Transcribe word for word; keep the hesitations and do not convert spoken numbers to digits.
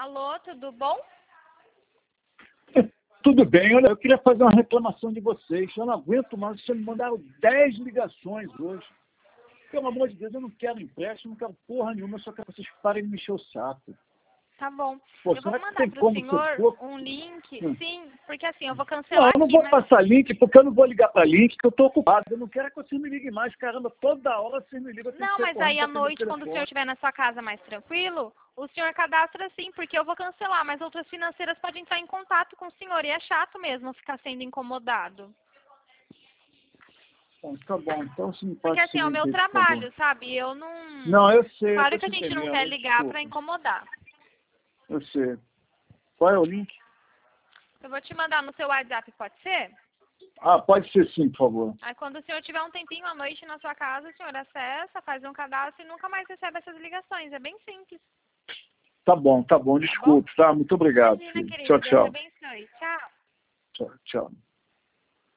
Alô, tudo bom? Tudo bem, olha, eu queria fazer uma reclamação de vocês. Eu não aguento mais, vocês me mandaram dez ligações hoje. Pelo amor de Deus, eu não quero empréstimo, não quero porra nenhuma, eu só quero que vocês parem de me encher o saco. Tá bom. Pô, eu vou será que mandar tem para o como senhor ser pouco? um link, Hum. sim, porque assim, eu vou Não, cancelar eu não aqui, vou mas... passar link, porque eu não vou ligar para link, que eu estou ocupado. Eu não quero é que vocês me liguem mais, caramba, toda hora vocês me ligam. Eu tenho que Não, sair mas correndo aí pra à atender o noite, quando o senhor telefone. estiver na sua casa mais tranquilo, o senhor cadastra sim, porque eu vou cancelar, mas outras financeiras podem entrar em contato com o senhor, e é chato mesmo ficar sendo incomodado. Bom, tá bom, então se me Porque passa assim, esse é o link meu aí, por favor. trabalho, sabe? Eu não... Não, eu sei, eu Claro tô que a te gente não entendendo, quer ligar desculpa. para incomodar. Eu sei. Qual é o link? Eu vou te mandar no seu WhatsApp, pode ser? Ah, pode ser sim, por favor. Aí quando o senhor tiver um tempinho à noite na sua casa, o senhor acessa, faz um cadastro e nunca mais recebe essas ligações. É bem simples. Tá bom, tá bom, Tá bom? desculpe, tá? Muito obrigado, Imagina, filho. querido. Tchau, Deus tchau. abençoe. Tchau. Tchau, tchau.